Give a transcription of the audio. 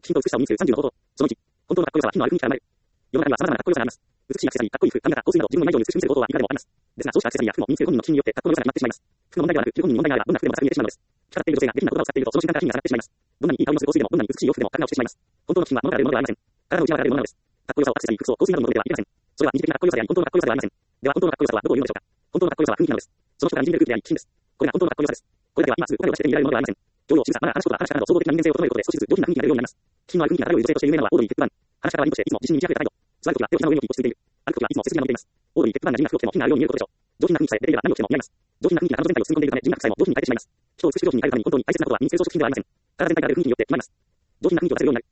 品と美しさを身につける30の方法。その1、本当のかっこよさは品のある雰囲気から生まれる。世の中には様々なかっこよさがあります。美しいアクセサリー、かっこいい服、髪型、香水など自分の内容に美しく見せる方法はいくらでもあります。ですが、そうしたアクセサリーや服も身につける本人の気品によってかっこよさになってしまいます。服の問題ではなく、着る本人の問題があれば、どんな服でも使い入れてしまうのです。着飾っている女性が下品な言葉を使っていると、その瞬間から品が下がってしまいます。どんなにいい香りのする香水でも、どんなに美しい洋服でも価格が落ちてしまいます。本当の気品は物から出るものではありません。体の内側から出るものなのです。かっこよさをアクセサリー、服装、香水などのものではありません。それは二次的なかっこよさであり、本当のかっこよさではありません。では、本当のかっこよさとはどこを言うのでしょうか。本当のかっこよさは雰囲気なのです。その人から滲み出る空気であり、気品です。これが本当のかっこよさです。これだけは今すぐお金を出して手に入れられるものではありません。容量、仕草、マナー、話し言葉、話し方など創造的な人間性を整えることで少しずつ上品な雰囲気が出るようになります。気品のある雰囲気が漂う女性として有名なのはオードリー・ヘップバーン。話し方はいいとしていつも自信に満ち溢れた態度。座るときは手を膝の上に置き落ち着いている。歩くときはいつも背筋が伸びています。オードリー・ヘップバーンが地味な服を着ても品があるように見えることでしょう。上品な雰囲気さえ出ていれば何を着ても似合います。上品な雰囲気が体の全体を包み込んでいるため、地味な服さえも上品に変えてしまいます。人を美しく上品に変えるために本当に大切なことは身につける装飾品ではありません。体全体が出る雰囲気によって決まります。上品な雰囲気を出せるようになる。